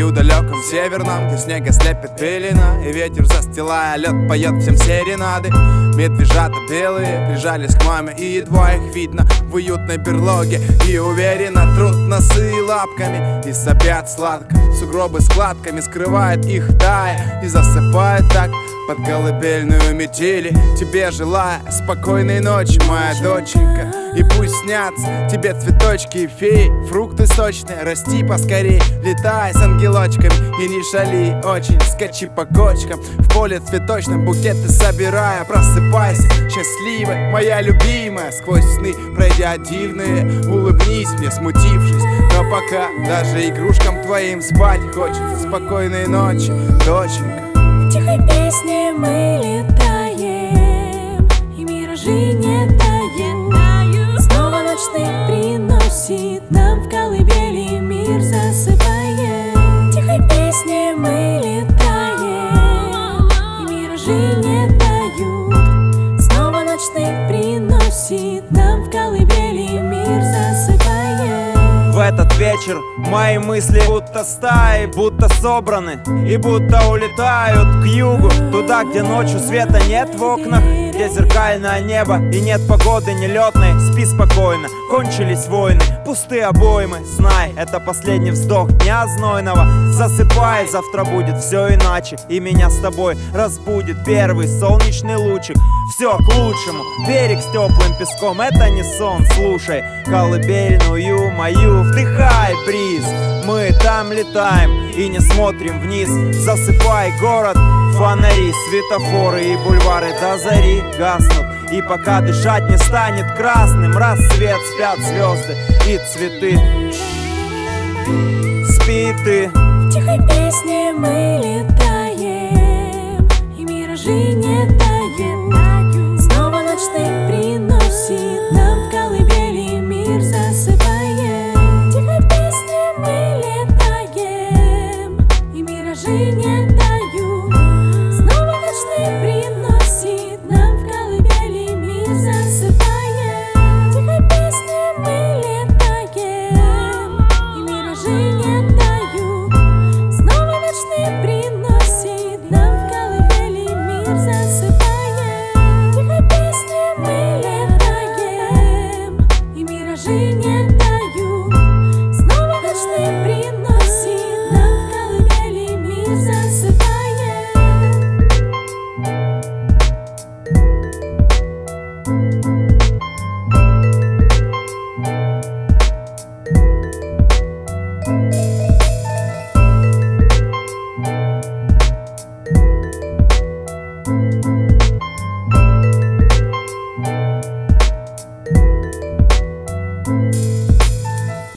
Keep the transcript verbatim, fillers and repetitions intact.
краю далеком северном, где снега слепит пелена, и ветер, застилая лед, поет всем серенады. Медвежата белые прижались к маме, и едва их видно в уютной берлоге. И уверенно трут носы лапками и сопят сладко. Сугробы складками скрывает их тая и засыпает так под колыбельную метели. Тебе желаю спокойной ночи, моя доченька. И пусть снятся тебе цветочки и феи, фрукты сочные, расти поскорей. Летай с ангелочками и не шали очень, скачи по кочкам в поле цветочном, букеты собирая. Просыпайся счастливой, моя любимая, сквозь сны пройдя дивные. Улыбнись мне, смутившись, но пока даже игрушкам твоим спать хочется. Спокойной ночи, доченька. В тихой песне мы летаем, и миражи не тают. Снова ночных приносит нам в колыбели, мир засыпает. В тихой песне мы летаем, и миражи не тают. Снова ночных приносит нам в колыбели, мир засыпает. В этот вечер мои мысли будто стаи, будто собраны и будто улетают к югу, туда, где ночью света нет в окнах, где зеркальное небо и нет погоды нелетной. Спи спокойно, кончились войны, пустые обоймы. Знай, это последний вздох дня знойного. Засыпай, завтра будет все иначе, и меня с тобой разбудит первый солнечный лучик. Все к лучшему, берег с теплым песком, это не сон. Слушай колыбельную мою, вдыхай бриз. Мы там летаем и не смотрим вниз. Засыпай, город, фонари, светофоры и бульвары до зари гаснут. И пока дышать не станет красным рассвет, спят звезды и цветы. Спи ты. В тихой песне мы летаем, и миражи не тают. Снова ночных приносит нам в колыбели, мир засыпает. В тихой песне мы летаем, и миражи не тают. Снова ночных приносит нам в колыбели, мир засыпает. В тихой песне мы летаем, и миражи не тают. Снова ночных приносит нам в колыбели, мир засыпает. В тихой песне мы летаем, и миражи не